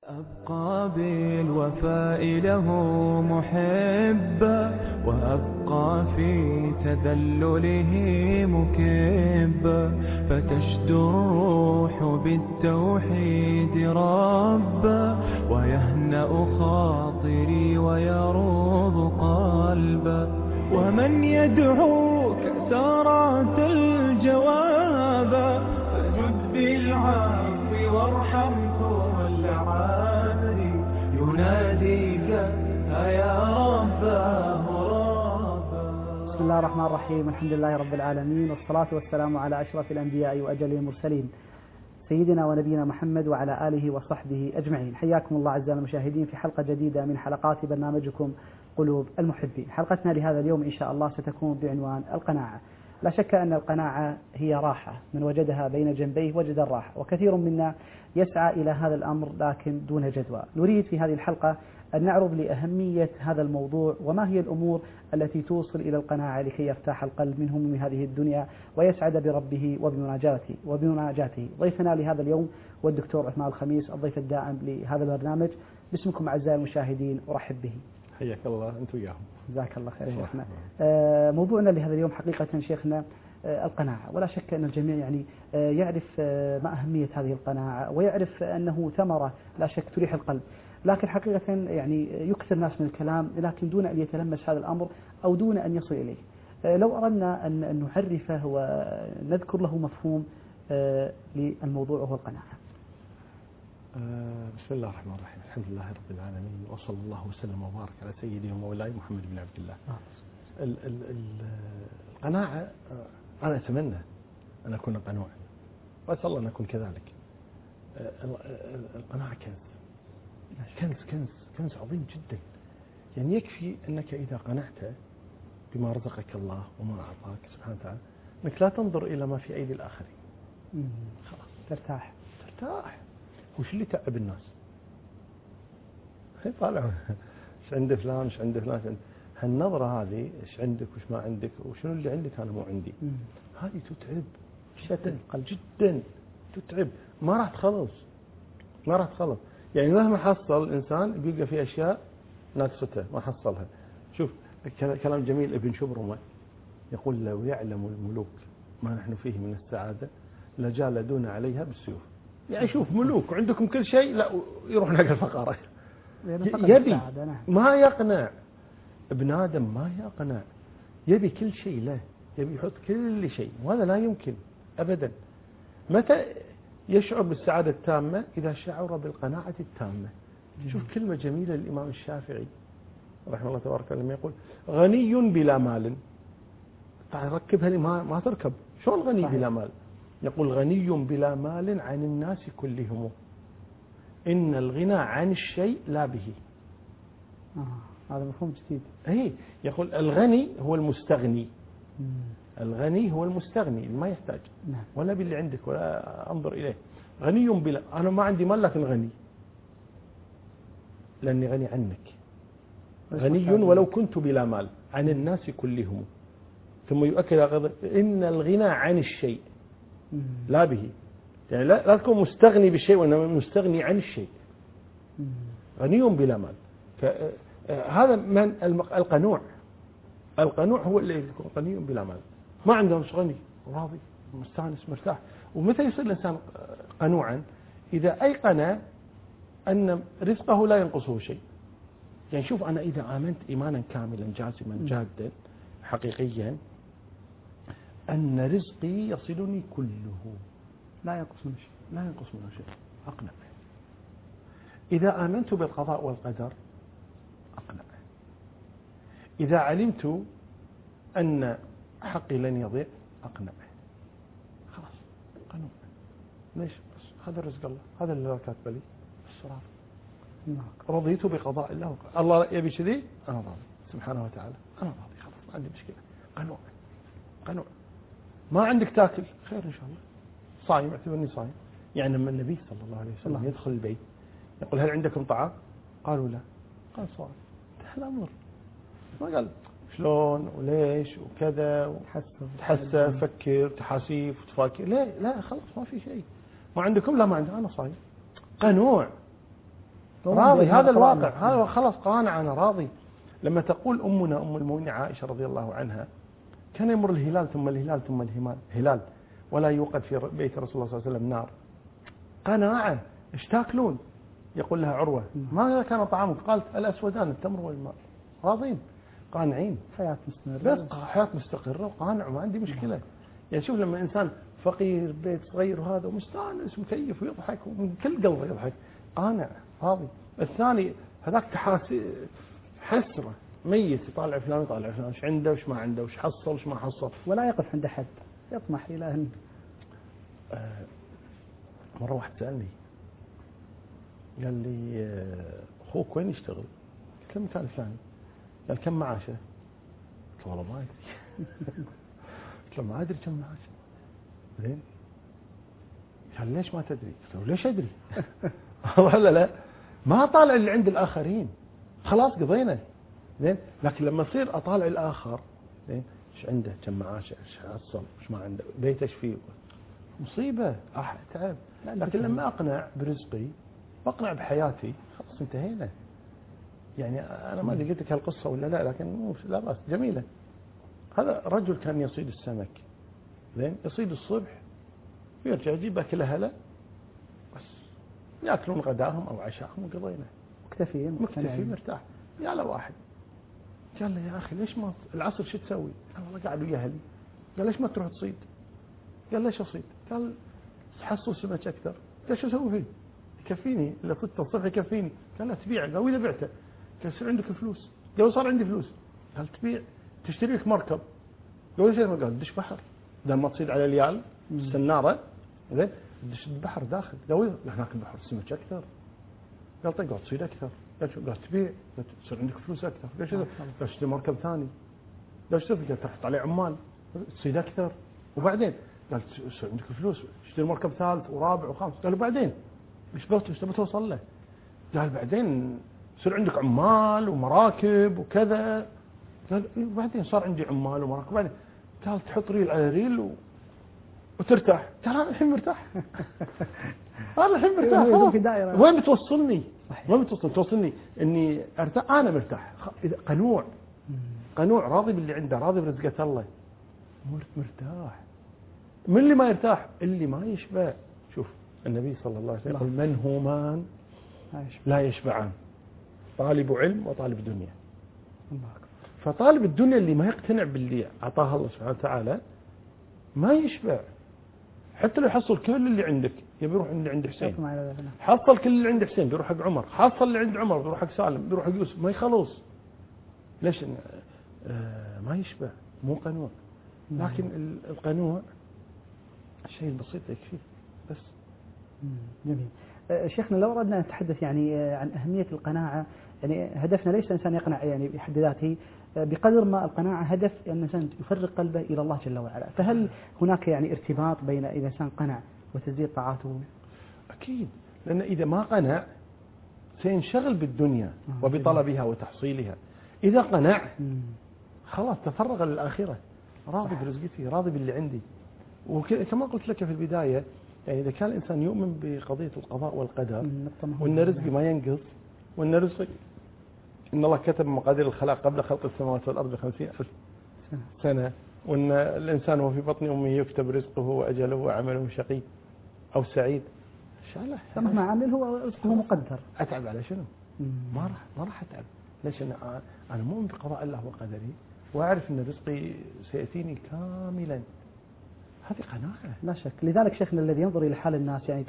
أبقى بالوفاء له محبا، وأبقى في تذلله مكبا، فتشدو الروح بالتوحيد ربا، ويهنأ خاطري ويروض قلبا. ومن يدعوك سارات الجواب، فجد بالعفو وارحم كل عابري، يناديك يا رباه ربا. بسم الله الرحمن الرحيم، الحمد لله رب العالمين، والصلاة والسلام على أشرف الأنبياء وأجل المرسلين سيدنا ونبينا محمد وعلى آله وصحبه أجمعين. حياكم الله أعزائي المشاهدين في حلقة جديدة من حلقات برنامجكم قلوب المحبين. حلقتنا لهذا اليوم إن شاء الله ستكون بعنوان القناعة. لا شك أن القناعة هي راحة، من وجدها بين جنبيه وجد الراحة، وكثير منا يسعى إلى هذا الأمر لكن دون جدوى. نريد في هذه الحلقة أن نعرض لأهمية هذا الموضوع، وما هي الأمور التي توصل إلى القناعة لكي يرتاح القلب من هموم هذه الدنيا ويسعد بربه وبمناجاته. ضيفنا لهذا اليوم هو الدكتور عثمان الخميس، الضيف الدائم لهذا البرنامج. باسمكم أعزائي المشاهدين أرحب به. حياك الله أنت وياهم. جزاك الله خير شيخنا. موضوعنا لهذا اليوم حقيقة شيخنا القناعة، ولا شك أن الجميع يعرف ما أهمية هذه القناعة، ويعرف أنه ثمرة لا شك تريح القلب، لكن حقيقة يكثر الناس من الكلام لكن دون أن يتلمس هذا الأمر أو دون أن يصل إليه. لو أردنا أن نعرفه ونذكر له مفهوم للموضوع وهو القناعة. بسم الله الرحمن الرحيم، الحمد لله رب العالمين، وصلى الله وسلم وبارك على سيدي ومولاي محمد بن عبد الله. القناعة أنا أتمنى أن أكون قنوعا، وأسأل الله أن أكون كذلك. القناعة كنز عظيم جدا. يعني يكفي أنك إذا قنعت بما رزقك الله وما أعطاك سبحانه وتعالى أنك لا تنظر إلى ما في أيدي الآخرين، خلاص ترتاح. وش اللي تعب الناس؟ طالعوا ايش عند فلان ايش عند فلان، هالنظرة هذه ايش عندك وش ما عندك وشنو اللي عندك أنا مو عندي، هذه تتعب جدا جدا، تتعب، ما راح تخلص. يعني مهما حصل الإنسان بيلقى في أشياء ناقصته ما حصلها. شوف كلام جميل ابن شبرمة يقول: لو يعلم الملوك ما نحن فيه من السعادة لجالدون عليها بالسيوف. يعني شوف ملوك وعندكم كل شيء، لا يروح نقل الفقارة، يبي ما يقنع. ابن آدم ما يقنع، يبي كل شيء له، يبي يحط كل شيء، وهذا لا يمكن أبدا. متى يشعر بالسعادة التامة؟ إذا شعر بالقناعة التامة. شوف كلمة جميلة للإمام الشافعي رحمه الله تبارك وتعالى، يقول: غني بلا مال. تعال ركبها لي ما تركب. شلون غني بلا مال؟ يقول: غني بلا مال عن الناس كلهم، إن الغنى عن الشيء لا به. هذا مفهوم جديد. يقول الغني هو المستغني. الغني هو المستغني ما يحتاج ولا باللي عندك ولا أنظر إليه. غني بلا، أنا ما عندي مال لكن غني، لأني غني عنك. غني ولو كنت بلا مال عن الناس كلهم. ثم يؤكد إن الغنى عن الشيء لا به. يعني لا تكون مستغني بالشيء وإنما مستغني عن الشيء. غني بلا مال. هذا من القنوع هو اللي يكون غني بلا مال، ما عنده مش غني، راضي مستانس مرتاح. ومتى يصير الإنسان قنوعا؟ إذا أيقن أن رزقه لا ينقصه شيء. يعني شوف أنا إذا آمنت إيمانا كاملا جازما جادا حقيقيا أن رزقي يصلني كله لا ينقص منه شيء، أقنع. إذا آمنت بالقضاء والقدر أقنع. إذا علمت أن حقي لن يضيع أقنع. خلاص قنوع. ليش؟ بس هذا رزق الله، هذا اللي الله كاتبه لي، الصراط. رضيت بقضاء الله. الله يبي كذي أنا راضي سبحانه وتعالى، أنا راضي، خلاص ما عندي مشكلة. قنوع. ما عندك تاكل خير إن شاء الله، صايم اعتبرني صايم. يعني لما النبي صلى الله عليه وسلم يدخل البيت يقول: هل عندكم طعام؟ قالوا لا. قال: صايم. انتهى الأمر. ما قال شلون وليش وكذا تحسب فكر تحاسيف وتفاكر. لا خلاص ما في شيء. ما عندكم؟ لا ما عندي، أنا صايم. قنوع. راضي، هذا الواقع، هذا خلاص قانع أنا راضي. لما تقول أمنا أم المؤمنين عائشة رضي الله عنها كان يمر الهلال ثم الهلال ثم الهلال ولا يوقد في بيت رسول الله صلى الله عليه وسلم نار، قناعة. ايش تاكلون؟ يقول لها عروة ماذا كان طعامك؟ قالت الأسودان التمر والماء. راضين قانعين، حياة مستمرة، بس حياة مستقرة وقانع وما عندي مشكلة. يعني شوف لما إنسان فقير بيت صغير وهذا ومستانس ومكيف ويضحك ومن كل قلبه يضحك، قانع راضي. الثاني هذاك حسرة ميت، يطالع فلان يطالع فلان، ايش عنده وش ما عنده، وش حصل وش ما حصل، ولا يقف عند حد، يطمح إلى أن مرة واحد سألني قال لي أخوك وين يشتغل؟ قلت له مكان الفلاني. قال كم معاشه؟ قلت له والله ما أدري. قلت له ما أدري كم معاشه. زين؟ قال ليش ما تدري؟ قلت له ليش أدري؟ ولا لا ما طالع اللي عند الآخرين، خلاص قضينا. زين؟ لكن لما أصير أطالع الآخر، زين؟ إيش عنده؟ كم معاشه؟ إيش حصل؟ إيش ما عنده؟ بيته إيش فيه؟ مصيبة، أتعب. لكن لما أقنع برزقي بقنع بحياتي، خلاص انتهينا. يعني أنا ما أدري قلت لك هالقصة ولا لا، لكن لا بأس، جميلة. هذا رجل كان يصيد السمك، زين؟ يصيد الصبح ويرجع يجيب أكل أهله، بس يأكلون غداهم أو عشاءهم وقضينا. مكتفي مرتاح. يا له واحد قال له يا أخي ليش ما العصر شو تسوي؟ قال والله قاعد ويا أهلي. قال ليش ما تروح تصيد؟ قال ليش أصيد؟ قال حصل سمك أكثر. قال شو أسوي فيه؟ يكفيني، إلا صدت الصبح يكفيني. قال لا تبيعه. قال وإذا بعته؟ قال يصير عندك فلوس. قال صار عندي فلوس. قال تبيع تشتري لك مركب. قال ايش؟ قال دش بحر، بدل ما تصيد على اليال السنارة، زين دش البحر داخل. قال هناك البحر السمك أكثر. قال طيب قال تصيد أكثر. قال شو؟ قال تبيع، قال تصير عندك فلوس أكثر. قال شو؟ قال تشتري مركب ثاني. قال شو؟ قال تحط عليه عمال تصيد أكثر. وبعدين قال تصير عندك فلوس، تشتري مركب ثالث ورابع وخامس. قال وبعدين ايش تبي توصل له؟ قال بعدين يصير عندك عمال ومراكب وكذا. قال وبعدين صار عندي عمال ومراكب. وبعدين قال تحط ريل على ريل وترتاح. قال انا الحين مرتاح. انا الحين مرتاح. في دائرة. وين بتوصلني؟ وين توصلني اني ارتاح؟ انا مرتاح، قنوع راضي باللي عنده، راضي برزقة الله، مرتاح. من اللي ما يرتاح؟ اللي ما يشبع. شوف النبي صلى الله عليه وسلم يقول من همان لا يشبعان، طالب علم وطالب دنيا. فطالب الدنيا اللي ما يقتنع باللي أعطاه الله سبحانه وتعالى ما يشبع. حتى لو يحصل كل اللي عندك يبي يروح اللي عند حسين، حصل كل اللي عند حسين بيروح حق عمر، حصل اللي عند عمر بيروح حق سالم، بيروح حق يوسف، ما يخلص. ليش؟ ما يشبع، مو قنوع. لكن القنوع الشيء البسيط يكفي بس. جميل. شيخنا لو أردنا أن نتحدث يعني عن أهمية القناعة، يعني هدفنا ليس الإنسان يقنع يعني بحد ذاته، بقدر ما القناعة هدف أن الإنسان يفرغ قلبه إلى الله جل وعلا. فهل هناك يعني ارتباط بين إذا الإنسان قنع وتزيد طاعاته؟ أكيد، لأن إذا ما قنع سينشغل بالدنيا وبطلبها وتحصيلها. إذا قنع خلاص تفرغ للآخرة، راضي برزقتي، راضي باللي عندي. وكما قلت لك في البداية، يعني إذا كان الإنسان يؤمن بقضية القضاء والقدر، وأن رزقي ما ينقص، وأن رزقي إن الله كتب مقادير الخلق قبل خلق السماوات والأرض ب50,000 سنة، وأن الإنسان وفي بطن أمه يكتب رزقه وأجله وعمله شقي أو سعيد. إن شاء الله فمهما عمل هو رزقه مقدر. أتعب على شنو؟ ما راح أتعب. ليش؟ أنا مؤمن بقضاء الله وقدره، وأعرف أن رزقي سيأتيني كاملا. هذه قناعة لا شك. لذلك شيخنا الذي ينظر إلى حال الناس يعني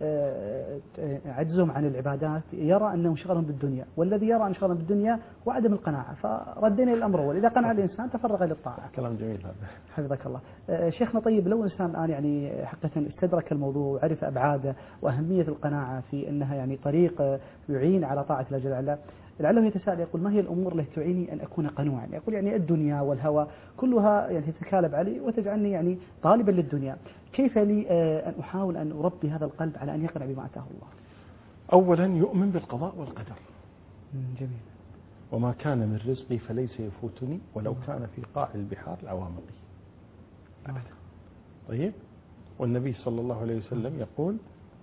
عجزهم عن العبادات يرى أنهم شغلهم بالدنيا، والذي يرى أن شغلهم بالدنيا وعدم القناعة. فردينا إلى الأمر الأول، إذا قنع الإنسان تفرغ للطاعة. كلام جميل هذا. حفظك الله. شيخنا طيب، لو الإنسان الآن يعني حقيقة استدرك الموضوع وعرف أبعاده وأهمية القناعة في أنها يعني طريق يعين على طاعة الله جل وعلا، لعله يتساءل يقول ما هي الأمور التي تعنيني أن أكون قنوعا؟ يقول يعني الدنيا والهوى كلها يعني تتكالب علي وتجعلني يعني طالبا للدنيا. كيف لي أن أحاول أن أربي هذا القلب على أن يقنع بما أتاه الله؟ أولا يؤمن بالقضاء والقدر. جميل. وما كان من رزقي فليس يفوتني ولو كان في قاع البحار العوامقي. أبدا. طيب، والنبي صلى الله عليه وسلم يقول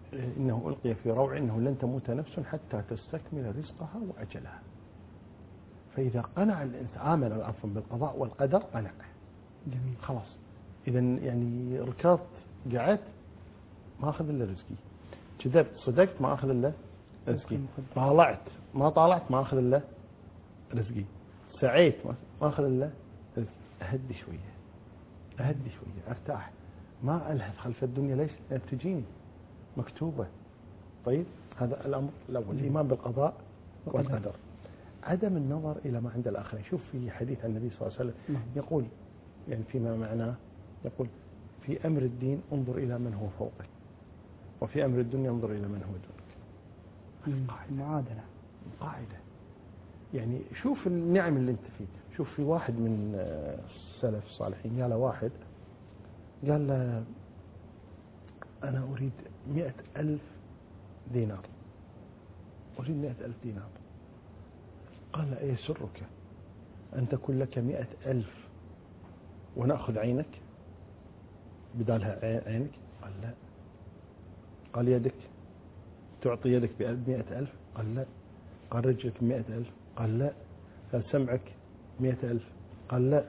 إنه ألقي في روع إنه لن تموت نفس حتى تستكمل رزقها وأجلها. فإذا قنع الإنسان آمن عفوا بالقضاء والقدر قنع. جميل. خلاص. إذا يعني ركضت قعدت ما أخذ إلا رزقي، كذبت صدقت ما أخذ إلا رزقي، طالعت ما طالعت ما أخذ إلا رزقي، سعيت ما أخذ إلا رزقي. أهدي شوية أرتاح، ما ألهث خلف الدنيا. ليش؟ لأن تجيني مكتوبة. طيب هذا الأمر الأول، الإيمان بالقضاء والقدر. عدم النظر إلى ما عند الآخرين. شوف في حديث عن النبي صلى الله عليه وسلم يقول يعني فيما معناه يقول في أمر الدين انظر إلى من هو فوقك، وفي أمر الدنيا انظر إلى من هو دونك. معادلة قاعدة. يعني شوف النعم اللي انت فيه. شوف في واحد من السلف الصالحين قال واحد قال له أنا أريد 100,000 دينار، أريد 100,000 دينار. قال له أي سرك أن تكون لك 100,000 ونأخذ عينك بدالها عينك؟ قال لا. قال يدك تعطي يدك ب100,000؟ قال لا. قال رجلك 100,000؟ قال لا. قال سمعك 100,000؟ قال لا.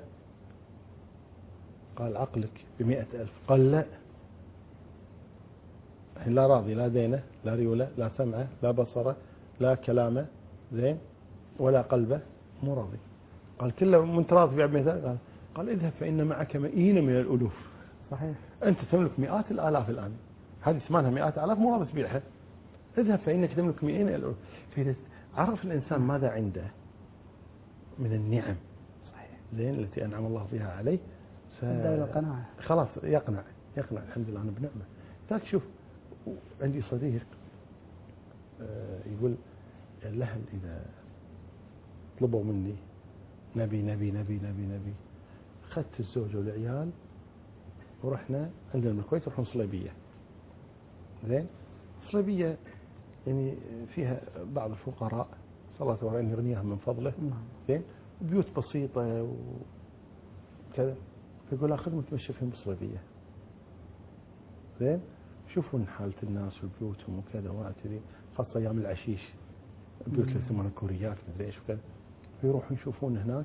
قال عقلك ب100,000؟ قال لا. لا راضي، لا دينه، لا ريوله، لا سمعه، لا بصره، لا كلامه زين، ولا قلبه، مو راضي. قال كله من تراضي ب100,000؟ قال اذهب فإن معك مئين من الألوف. صحيح. أنت تملك مئات الآلاف الآن، هذه ثمانها مئات آلاف مو راضي تبيعها. اذهب فإنك تملك مئين من الألوف. فإذا عرف الإنسان ماذا عنده من النعم صحيح زين التي أنعم الله بها عليه خلاص يقنع الحمد لله أنا بنعمة. ذاك شوف عندي صديق يقول الأهل إذا طلبوا مني نبي نبي نبي نبي نبي أخذت الزوجة والعيال ورحنا عندنا بالكويت نروح صليبية. زين صليبية يعني فيها بعض الفقراء صلى الله عليه وسلم يغنيهم من فضله. زين بيوت بسيطة وكذا. فيقول أخذ متمشى فيهم بالصليبية. زين شوفون حالة الناس وبيوتهم وكذا وأعتذي خاصة أيام العشيش بيوت اللي يسمونها كوريات مدري إيش وكذا. فيروحون يشوفون هناك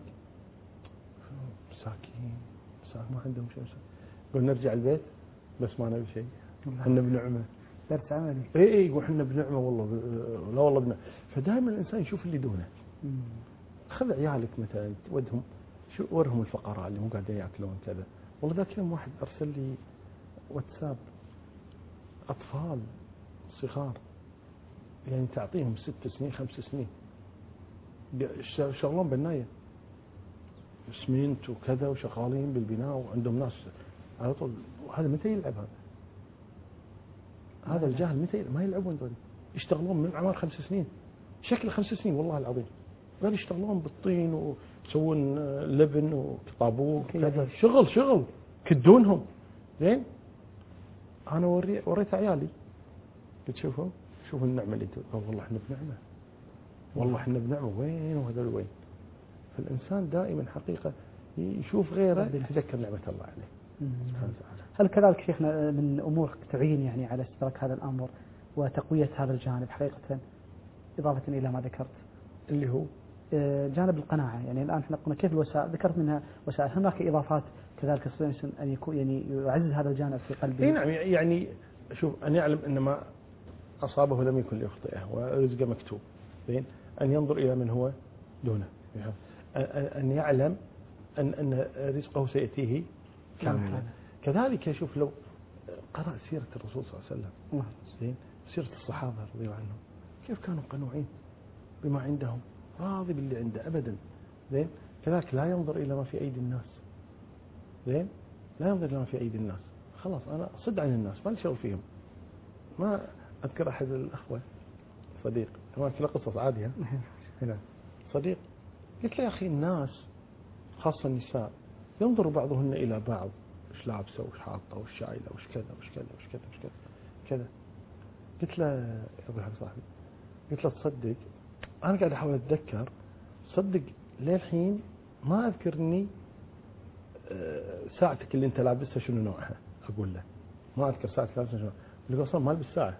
مساكين ما عندهم شيء. يقول نرجع البيت بس ما نبي شيء، احنا بنعمة. درس عملي. اي يقول احنا بنعمة والله لا والله بنعمة. فدائما الإنسان يشوف اللي دونه. خذ عيالك مثلا ودهم ورهم الفقراء اللي مو قاعدين ياكلون كذا. والله ذاك يوم واحد أرسل لي واتساب أطفال صغار يعني تعطيهم 6 سنين 5 سنين شغلون بناية اسمنت وكذا وشغالين بالبناء وعندهم ناس على طول. هذا متى يلعب هذا الجاهل متى ما يلعبون دول يشتغلون من عمر 5 سنين شكل 5 سنين والله العظيم. غير يشتغلون بالطين ويسوون لبن وطابوق كذا شغل كدونهم. زين أنا وريت عيالي قلت شوفوا النعمة اللي والله احنا بنعمة والله احنا بنعمة وين وهذول وين. فالإنسان دائما حقيقة يشوف غيره يتذكر نعمة الله عليه سبحانه وتعالى. هل كذلك شيخنا من أمور تعين يعني على استدراك هذا الأمر وتقوية هذا الجانب حقيقة إضافة إلى ما ذكرت اللي هو جانب القناعة؟ يعني الآن احنا قلنا كيف الوسائل ذكرت منها وسائل، هناك إضافات كذلك أن يكون يعني يعزز هذا الجانب في قلبه. نعم يعني شوف أن يعلم أن ما أصابه لم يكن ليخطئه ورزقه مكتوب. زين أن ينظر إلى من هو دونه. أن يعلم أن رزقه سيأتيه كاملا. كذلك يشوف لو قرأ سيرة الرسول صلى الله عليه وسلم زين سيرة الصحابة رضي الله عنهم كيف كانوا قنوعين بما عندهم راضي باللي عنده أبدا. زين كذلك لا ينظر إلى ما في أيدي الناس. زين لا ينظر إلى ما في أيدي الناس. خلاص أنا صد عن الناس ما لي شغل فيهم. ما أذكر أحد الأخوة صديق كمان كلا قصص عادية هنا صديق قلت له يا أخي الناس خاصة النساء ينظر بعضهن إلى بعض وش لابسة وش حاطة وش شايلة وش كذا وش كذا وش كذا وش كذا كذا. قلت له يا أبو الحق صاحبي قلت له تصدق أنا قاعد أحاول أتذكر صدق للحين ما أذكرني ساعتك اللي أنت لابسها شنو نوعها. أقول له ما أذكر ساعتك لابسها شنو. اللي أصلا ما ألبس ساعة.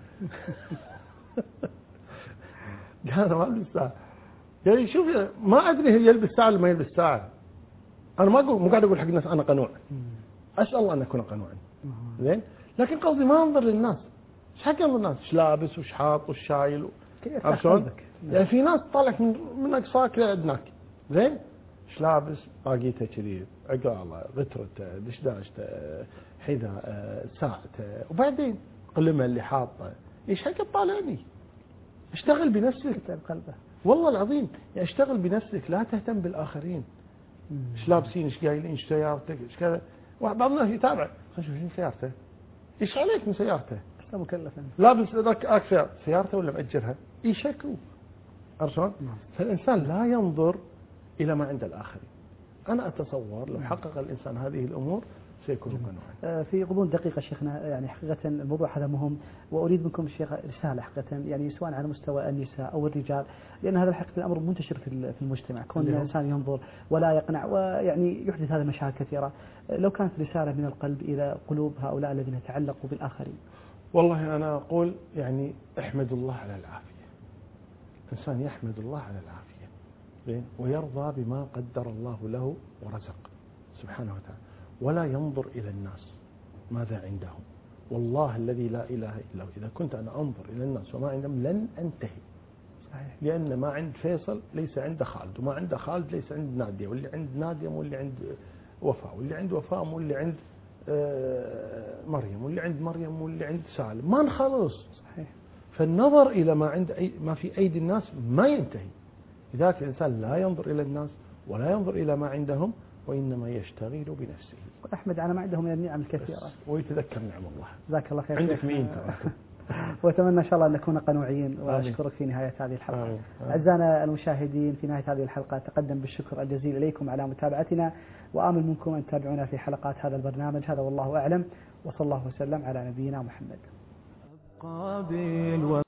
قال أنا ما ألبس ساعة. يعني شوف ما أدري هل يلبس ساعة ولا ما يلبس ساعة. أنا مو قاعد أقول حق الناس أنا قنوع. أسأل الله أن أكون قنوعا. زين. لكن قصدي ما أنظر للناس. إيش حق الناس؟ إيش لابس وإيش حاط وإيش شايل. عرفت؟ يعني في ناس طالعك من أقصاك لأدناك. زين. إيش لابس؟ باقيته كذي، عقاله، غترته، دشداشته، حذاء، ساعته، وبعدين قلمه اللي حاطه. إيش حق طالعني؟ اشتغل بنفسك. قلبه. والله العظيم يعني اشتغل بنفسك، لا تهتم بالآخرين. إيش لابسين، إيش قايلين، إيش سيارتك، إيش كذا. بعض الناس يتابع، خلينا نشوف سيارته. إيش عليك من سيارته؟ أنت مكلف. لابس أكثر سيارته ولا مأجرها؟ يشكو. عرفت؟ فالإنسان لا ينظر إلى ما عند الآخرين. أنا أتصور لو حقق الإنسان هذه الأمور سيكون قنوعا. في غضون دقيقة شيخنا، يعني حقيقة الموضوع هذا مهم، وأريد منكم الشيخ رسالة حقيقة، يعني سواء على مستوى النساء أو الرجال، لأن هذا الحقيقة الأمر منتشر في المجتمع، كون الإنسان ينظر ولا يقنع ويعني يحدث هذا مشاكل كثيرة. لو كانت رسالة من القلب إلى قلوب هؤلاء الذين تعلقوا بالآخرين. والله أنا أقول يعني احمد الله على العافية. إنسان يحمد الله على العافية ويرضى بما قدر الله له ورزق سبحانه وتعالى، ولا ينظر إلى الناس ماذا عندهم. والله الذي لا إله إلا هو إذا كنت أنا أنظر إلى الناس وما عندهم لن أنتهي. صحيح. لأن ما عند فيصل ليس عند خالد، وما عند خالد ليس عند نادية، واللي عند نادية مو اللي عند وفاء، واللي عند وفاء مو اللي عند مريم، واللي عند مريم مو اللي عند سالم. ما نخلص. صحيح. فالنظر إلى ما في أيدي الناس ما ينتهي. لذلك الإنسان لا ينظر إلى الناس ولا ينظر إلى ما عندهم، وإنما يشتغل بنفسه. أحمد على ما عندهم من النعم الكثيرة. ويتذكر نعم الله. جزاك الله خير. عندك مين ترى. وأتمنى إن شاء الله أن نكون قنوعين، وأشكرك في نهاية هذه الحلقة. أعزائنا المشاهدين، في نهاية هذه الحلقة تقدم بالشكر الجزيل إليكم على متابعتنا، وآمل منكم أن تتابعونا في حلقات هذا البرنامج. هذا والله أعلم، وصلى الله وسلم على نبينا محمد.